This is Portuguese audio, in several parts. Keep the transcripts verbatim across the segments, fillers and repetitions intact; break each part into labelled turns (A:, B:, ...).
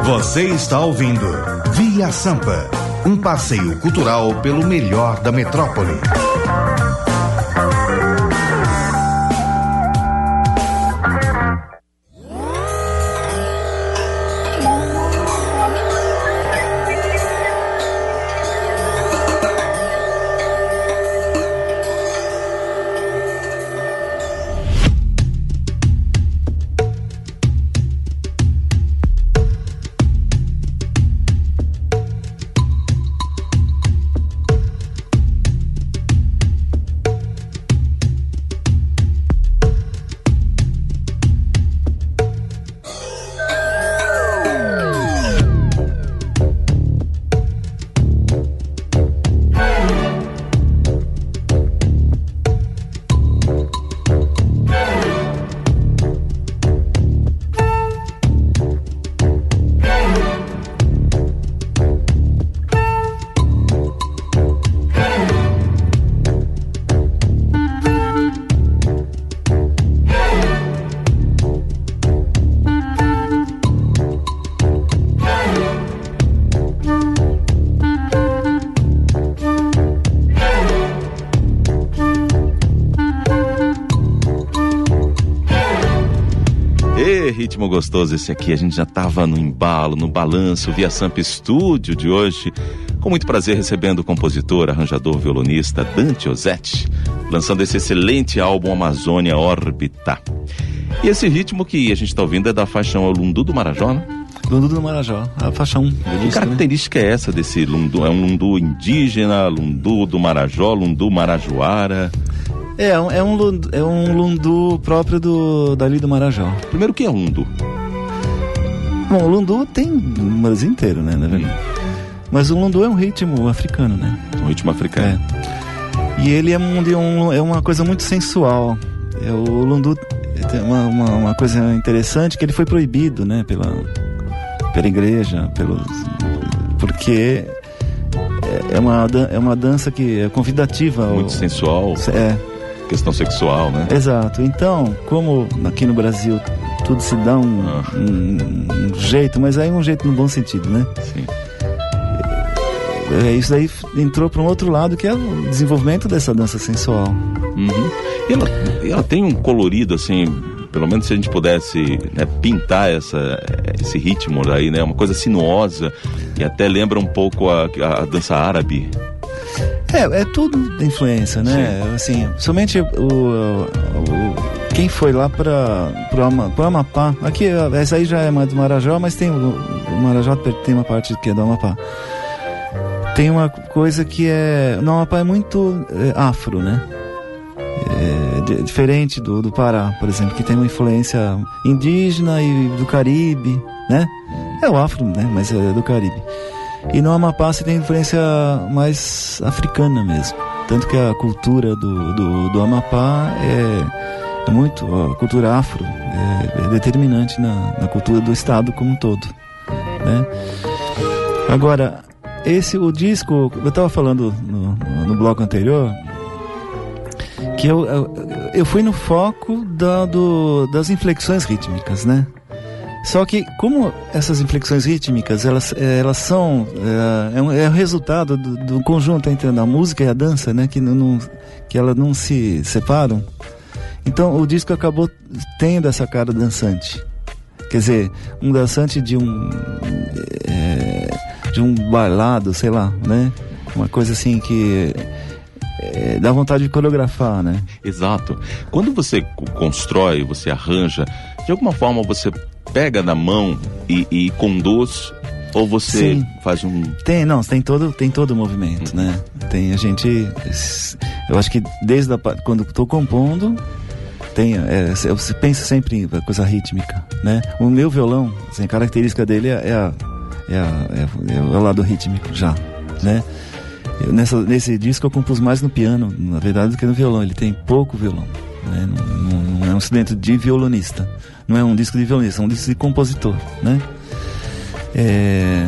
A: Você está ouvindo Via Sampa, um passeio cultural pelo melhor da metrópole.
B: Ritmo gostoso esse aqui, a gente já estava no embalo, no balanço, Via Sampa Estúdio de hoje, com muito prazer recebendo o compositor, arranjador, violonista Dante Ozzetti, lançando esse excelente álbum Amazônia Órbita. E esse ritmo que a gente está ouvindo é da faixa Lundu do Marajó, né?
C: Lundu do Marajó, a faixa um.
B: Que característica né? é essa desse Lundu? É um Lundu indígena, Lundu do Marajó, Lundu Marajoara?
C: É, é um, lundu, é um lundu próprio do, dali do Marajó.
B: Primeiro, o que é lundu?
C: Bom, o lundu tem no Brasil inteiro, né, na verdade. Mas o lundu é um ritmo africano, né?
B: Um ritmo africano.
C: É. E ele é, um, é uma coisa muito sensual. É, o lundu tem uma, uma, uma coisa interessante, que ele foi proibido, né, pela, pela igreja, pelos, porque é uma, é uma dança que é convidativa.
B: Muito ao, sensual.
C: É.
B: Questão sexual, né?
C: Exato. Então, como aqui no Brasil tudo se dá um, ah. um, um jeito, mas aí um jeito no bom sentido, né?
B: Sim.
C: É, isso aí entrou para um outro lado, que é o desenvolvimento dessa dança sensual.
B: Uhum. E ela, ela tem um colorido, assim, pelo menos se a gente pudesse, né, pintar essa, esse ritmo aí, né? Uma coisa sinuosa, e até lembra um pouco a, a dança árabe.
C: É, é tudo de influência, né? Sim. Assim, somente o, o, quem foi lá para o Amapá, aqui, essa aí já é mais do Marajó, mas tem o, o Marajó tem uma parte que é do Amapá. Tem uma coisa que é, no Amapá é muito é, afro, né? É, de, diferente do, do Pará, por exemplo, que tem uma influência indígena e do Caribe, né? É o afro, né? Mas é do Caribe. E no Amapá se tem influência mais africana mesmo. Tanto que a cultura do, do, do Amapá é, é muito... A cultura afro é, é determinante na, na cultura do estado como um todo, né? Agora, esse, o disco... Eu estava falando no, no bloco anterior que eu, eu, eu fui no foco da, do, das inflexões rítmicas, né? Só que, como essas inflexões rítmicas, elas, elas são, é, é, um, é o resultado do, do conjunto entre a música e a dança, né? Que, não, que elas não se separam. Então, o disco acabou tendo essa cara dançante. Quer dizer, um dançante de um, é, de um bailado, sei lá, né? Uma coisa assim que é, dá vontade de coreografar, né?
B: Exato. Quando você constrói, você arranja, de alguma forma você pega na mão e, e conduz, ou você Sim. faz um...
C: Tem, não, tem todo, tem todo o movimento, uhum. né? Tem a gente... Eu acho que desde a, quando estou compondo, tem, é, você pensa sempre em coisa rítmica, né? O meu violão, assim, a característica dele é, é, a, é, a, é, é o lado rítmico já, né? Eu, nessa, nesse disco eu compus mais no piano, na verdade, do que no violão. Ele tem pouco violão, né? Não, não, não é um instrumento de violonista. Não é um disco de violonista, é um disco de compositor, né? É,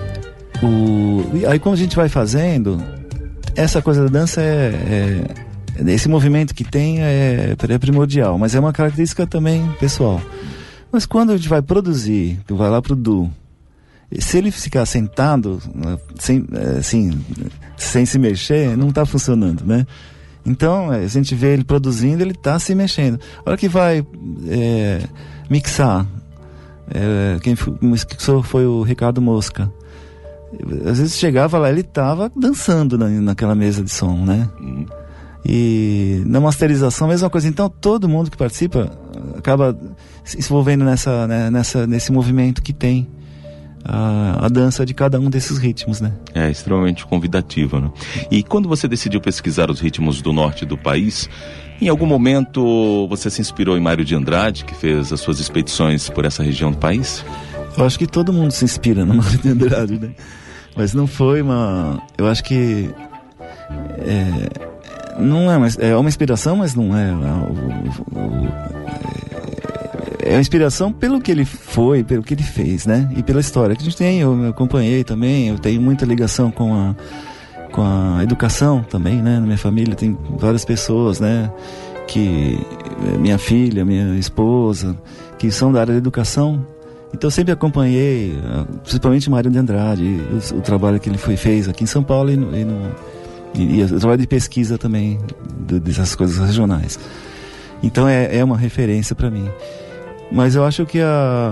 C: o, aí como a gente vai fazendo, essa coisa da dança é, é esse movimento que tem é, é primordial, mas é uma característica também pessoal. Mas quando a gente vai produzir, tu vai lá pro Du Se ele ficar sentado, sem, assim, sem se mexer, não está funcionando, né? Então, a gente vê ele produzindo, ele está se mexendo. A hora que vai é, mixar, é, quem mixou foi o Ricardo Mosca. Às vezes chegava lá, ele estava dançando na, naquela mesa de som, né? Uhum. E na masterização, a mesma coisa. Então, todo mundo que participa acaba se envolvendo nessa, né, nessa, nesse movimento que tem A, a dança de cada um desses ritmos, né?
B: É extremamente convidativa, né? E quando você decidiu pesquisar os ritmos do norte do país, em algum momento você se inspirou em Mário de Andrade, que fez as suas expedições por essa região do país?
C: Eu acho que todo mundo se inspira no Mário de Andrade, né? Mas não foi uma... Eu acho que... É, não é, uma, é uma inspiração, mas não é... O, o, o, é uma inspiração pelo que ele foi, pelo que ele fez, né? E pela história que a gente tem. Eu, eu acompanhei também, eu tenho muita ligação com a, com a educação também, né? Na minha família tem várias pessoas, né? Que, minha filha, minha esposa, que são da área da educação. Então eu sempre acompanhei, principalmente Mário de Andrade, o, o trabalho que ele foi, fez aqui em São Paulo e, no, e, no, e, e o trabalho de pesquisa também do, dessas coisas regionais. Então é, é uma referência para mim. Mas eu acho que a,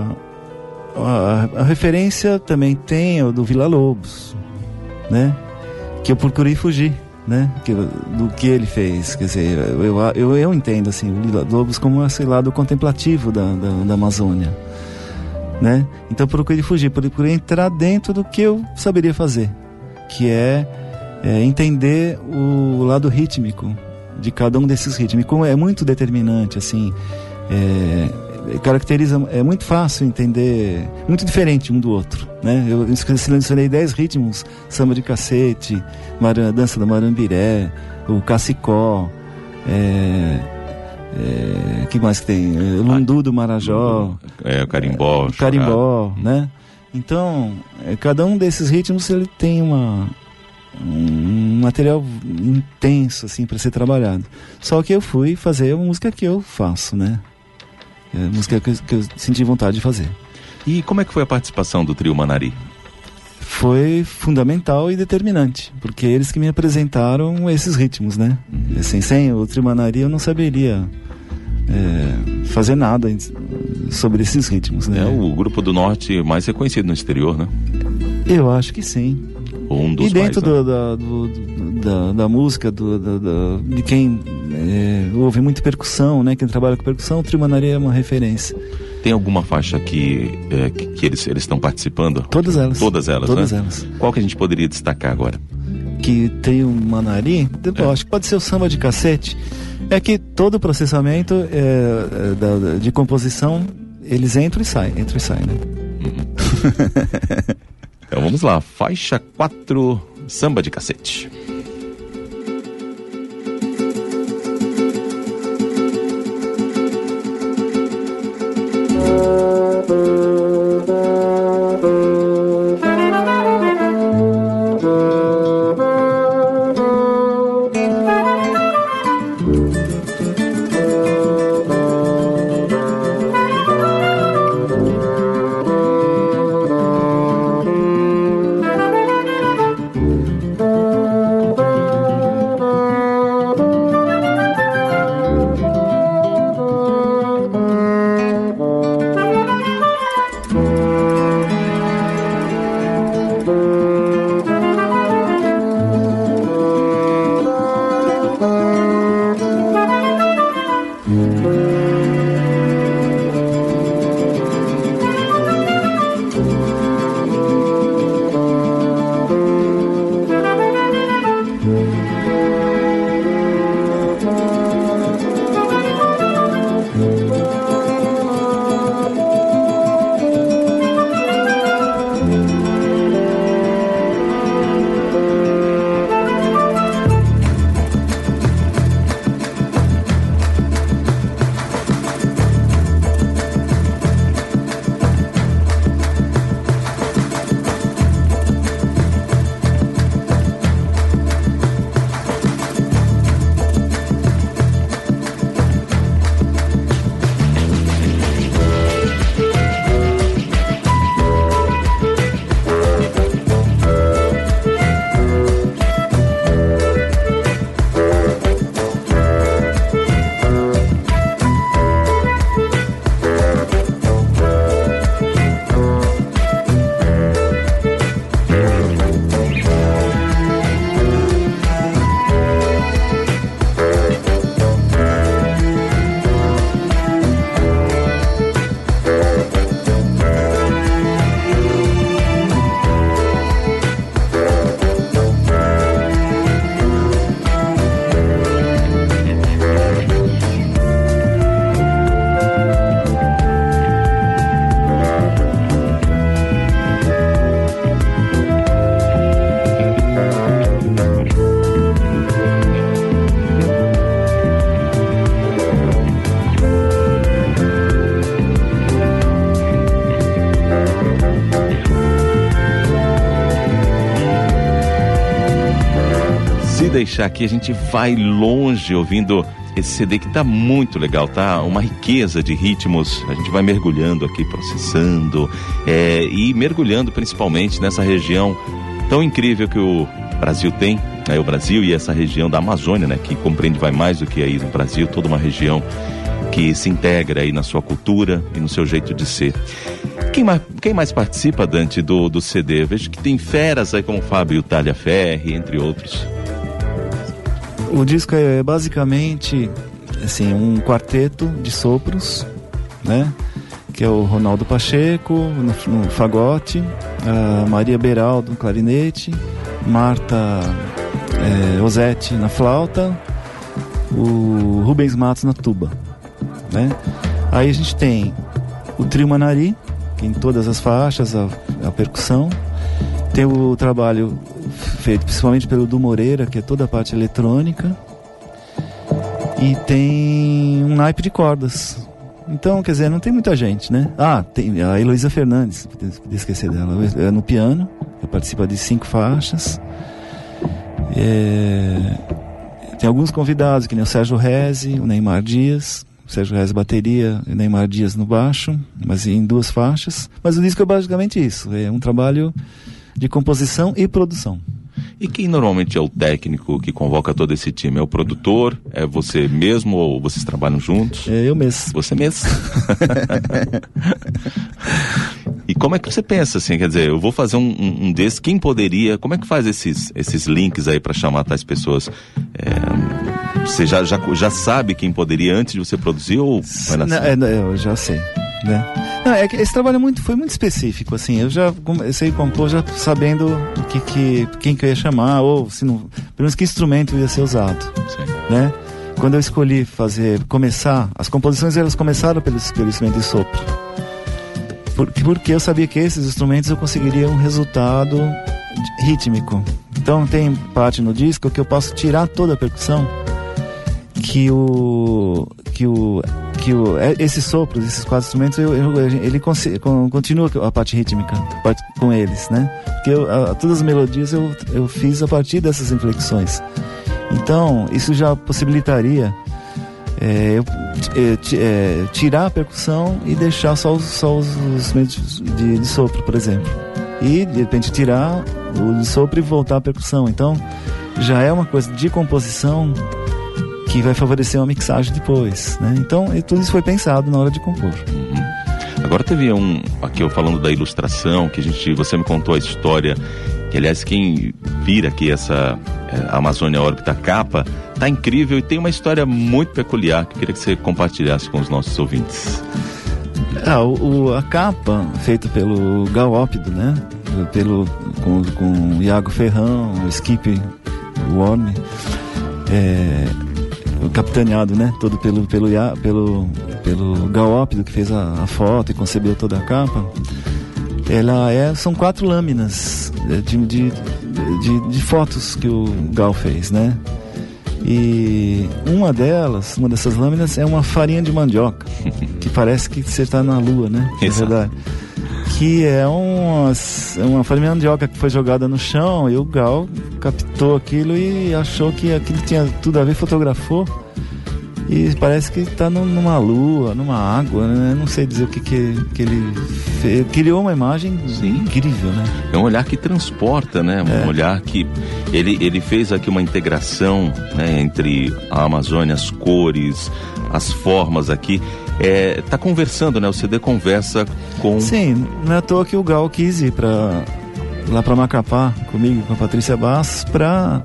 C: a, a referência também tem o do Villa-Lobos, né? Que eu procurei fugir, né? Que, do que ele fez. Quer dizer, eu, eu, eu entendo assim, o Villa-Lobos como esse lado contemplativo da, da, da Amazônia, né? Então eu procurei fugir, procurei entrar dentro do que eu saberia fazer, que é, é entender o lado rítmico de cada um desses ritmos. Como é muito determinante, assim... É, caracteriza, é muito fácil entender, muito diferente um do outro, né? Eu selecionei dez ritmos: samba de cacete, maran, dança da marambiré, o cacicó, é, é, que mais que tem? É, lundu do Marajó,
B: é, o carimbó,
C: é, o carimbó, né? Então, é, cada um desses ritmos ele tem uma um material intenso assim para ser trabalhado. Só que eu fui fazer a música que eu faço, né? É a música que eu, que eu senti vontade de fazer.
B: E como é que foi a participação do Trio Manari?
C: Foi fundamental e determinante, porque eles que me apresentaram esses ritmos, né? Uhum. Assim, sem o Trio Manari eu não saberia é, fazer nada sobre esses ritmos, né?
B: É o grupo do Norte mais reconhecido no exterior, né?
C: Eu acho que sim.
B: Um dos
C: e dentro
B: mais,
C: do, né? da, do, da, da música, do, da, da, de quem é, ouve muito percussão, né? Quem trabalha com percussão, o Trio Manari é uma referência.
B: Tem alguma faixa que, é, que, que eles eles estão participando?
C: Todas elas.
B: Todas elas,
C: Todas
B: né?
C: elas.
B: Qual que a gente poderia destacar agora?
C: Que tem o Manari, é. Eu acho que pode ser o samba de cacete. É que todo o processamento é, é, da, de composição, eles entram e saem, entram e saem, né?
B: Uhum. Então vamos lá, faixa quatro, samba de cacete. deixar aqui, a gente vai longe ouvindo esse C D que tá muito legal, tá? Uma riqueza de ritmos, a gente vai mergulhando aqui, processando, é, e mergulhando principalmente nessa região tão incrível que o Brasil tem, né? O Brasil e essa região da Amazônia, né? Que compreende, vai mais do que aí no Brasil, toda uma região que se integra aí na sua cultura e no seu jeito de ser. Quem mais, quem mais participa, Dante, do, do C D? Eu vejo que tem feras aí como Fábio Talhaferri, entre outros.
C: O disco é basicamente assim, um quarteto de sopros, né? Que é o Ronaldo Pacheco no, no fagote, a Maria Beraldo no clarinete, Marta é, Osetti na flauta, o Rubens Matos na tuba, né? Aí a gente tem o trio Manari, que em todas as faixas, a, a percussão. Tem o trabalho feito principalmente pelo Du Moreira, que é toda a parte eletrônica. E tem um naipe de cordas. Então, quer dizer, não tem muita gente, né? Ah, tem a Heloísa Fernandes, podia esquecer dela, é no piano, que participa de cinco faixas. É... Tem alguns convidados, que nem o Sérgio Reze, o Neymar Dias. O Sérgio Reze bateria, o Neymar Dias no baixo, mas em duas faixas. Mas o disco é basicamente isso, é um trabalho de composição e produção.
B: E quem normalmente é o técnico que convoca todo esse time? É o produtor? É você mesmo ou vocês trabalham juntos?
C: É eu mesmo.
B: Você mesmo? E como é que você pensa assim, quer dizer, eu vou fazer um, um, um desses, quem poderia, como é que faz esses, esses links aí para chamar tais pessoas? É, você já, já, já sabe quem poderia antes de você produzir ou vai nascer?
C: Não, é, eu já sei, né? Não, é que esse trabalho é muito, foi muito específico, assim, eu já comecei a compor já sabendo o que, que, quem que eu ia chamar, ou se não, pelo menos que instrumento ia ser usado. Sim. Né? Quando eu escolhi fazer, começar, as composições elas começaram pelo, pelo instrumento de sopro, porque, porque eu sabia que esses instrumentos eu conseguiria um resultado rítmico. Então tem parte no disco que eu posso tirar toda a percussão, que o que o que o esses sopros, esses quatro instrumentos, eu, eu, ele continua a parte rítmica parte, com eles, né? Porque eu, a, todas as melodias eu, eu fiz a partir dessas inflexões. Então isso já possibilitaria é, eu, é, tirar a percussão e deixar só os, só os, os instrumentos de, de sopro, por exemplo, e de repente tirar o de sopro e voltar à percussão. Então já é uma coisa de composição que vai favorecer uma mixagem depois, né? Então, tudo isso foi pensado na hora de compor.
B: Uhum. Agora teve um, aqui eu falando da ilustração, que a gente, você me contou a história, que aliás quem vira aqui essa é, Amazônia Órbita capa, tá incrível e tem uma história muito peculiar que eu queria que você compartilhasse com os nossos ouvintes.
C: Ah, o, o, a capa feita pelo Galópido, né? Pelo, com, com o Iago Ferrão, o Skip Worm, é... capitaneado, né, todo pelo pelo pelo pelo Galópido, que fez a, a foto e concebeu toda a capa. Ela é são quatro lâminas de, de, de, de fotos que o Gal fez, né? E uma delas, uma dessas lâminas é uma farinha de mandioca que parece que você está na lua, né? É verdade. Que é uma, uma farinha de mandioca que foi jogada no chão e o Gal captou aquilo e achou que aquilo tinha tudo a ver, fotografou e parece que está numa lua, numa água, né? Não sei dizer o que, que, que ele fez. Criou uma imagem Sim. incrível, né?
B: É um olhar que transporta, né? Um é. olhar que ele, ele fez aqui uma integração, né, entre a Amazônia, as cores, as formas aqui. É, tá conversando, né? O C D conversa com...
C: Sim, não é à toa que o Gal quis ir pra, lá para Macapá comigo, com a Patrícia Bastos, para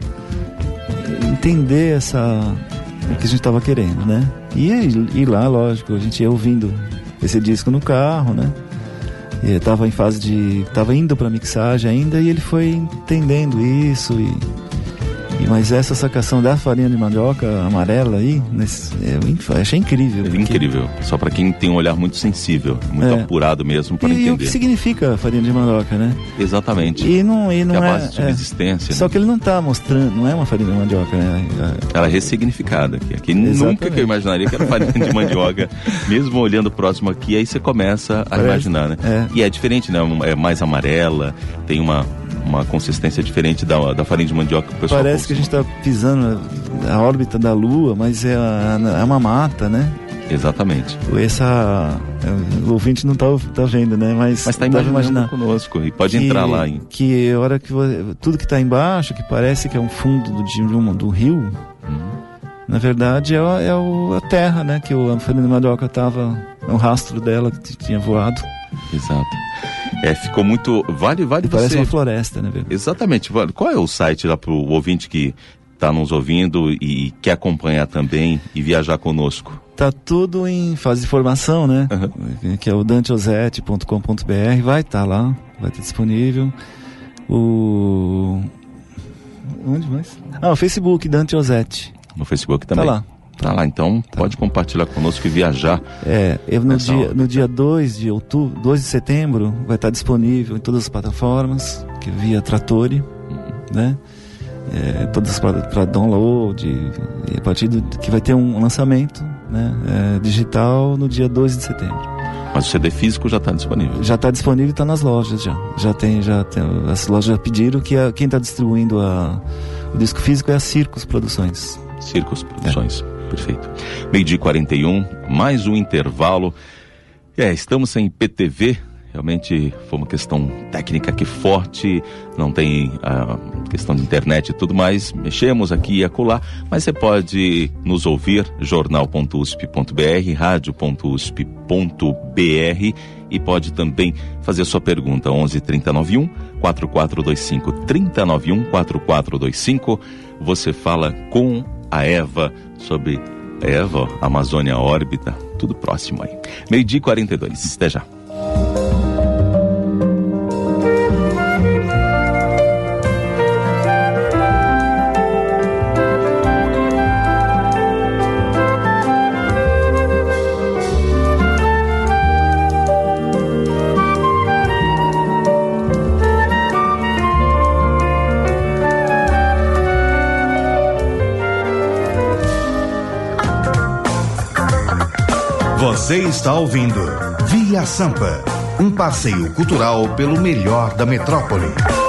C: entender essa, o que a gente estava querendo, né? E ir lá, lógico, a gente ia ouvindo esse disco no carro, né? E tava em fase de... tava indo pra mixagem ainda e ele foi entendendo isso e... Mas essa sacação da farinha de mandioca amarela aí, nesse, eu achei incrível.
B: É porque... incrível, só para quem tem um olhar muito sensível, muito é. apurado mesmo para entender.
C: E o que significa farinha de mandioca, né?
B: Exatamente.
C: E não, e não
B: é a
C: é,
B: base de subsistência.
C: É. Só
B: né?
C: que ele não está mostrando, não é uma farinha de mandioca, né?
B: Ela é ressignificada aqui. Aqui nunca que eu imaginaria que era farinha de mandioca, mesmo olhando próximo aqui, aí você começa a Parece, imaginar, né? É. E é diferente, né? É mais amarela, tem uma uma consistência diferente da, da farinha de mandioca que o pessoal
C: Parece que a gente está pisando a órbita da Lua, mas é, é uma mata, né?
B: Exatamente.
C: Essa, o ouvinte não está tá vendo, né? Mas
B: está imaginando imaginar conosco e pode que, entrar lá. Hein?
C: Que a hora que tudo que está embaixo, que parece que é um fundo do, de um, do rio, hum. na verdade é, é o, a terra, né? Que o, a farinha de mandioca estava, é um rastro dela que tinha voado.
B: Exato. É, ficou muito... Vale, vale você...
C: Parece uma floresta, né? Velho?
B: Exatamente. Vale. Qual é o site lá para o ouvinte que está nos ouvindo e quer acompanhar também e viajar conosco?
C: Tá tudo em fase de formação, né? Uhum. Que é o dante ozette ponto com ponto b r. Vai estar tá lá, vai estar disponível. O... Onde mais? Ah, o Facebook, Dante Ozette.
B: No Facebook também?
C: Tá lá.
B: Tá lá, então tá. Pode compartilhar conosco e viajar.
C: É, eu no dia, no dia dois de outubro, dois de setembro, vai estar disponível em todas as plataformas, que via Trattori, uhum. né? É, todas para download, e a partir do que vai ter um lançamento, né? É, digital no dia dois de setembro.
B: Mas o C D físico já está disponível?
C: Já está disponível e está nas lojas já. Já tem, já tem, as lojas já pediram que a, quem está distribuindo a, o disco físico é a Circus Produções.
B: Circus Produções. É. Perfeito. Meio-dia e quarenta e um, mais um intervalo. É, estamos sem P T V, realmente foi uma questão técnica aqui forte, não tem a questão de internet e tudo mais, mexemos aqui e acolá, mas você pode nos ouvir, jornal ponto u s p ponto b r, rádio ponto u s p ponto b r e pode também fazer sua pergunta, onze trinta noventa e um, quarenta e quatro vinte e cinco, trinta noventa e um, quarenta e quatro vinte e cinco, você fala com a Eva sobre Eva, Amazônia Órbita, tudo próximo aí. Meio-dia e quarenta e dois, até já.
A: Você está ouvindo Via Sampa, um passeio cultural pelo melhor da metrópole.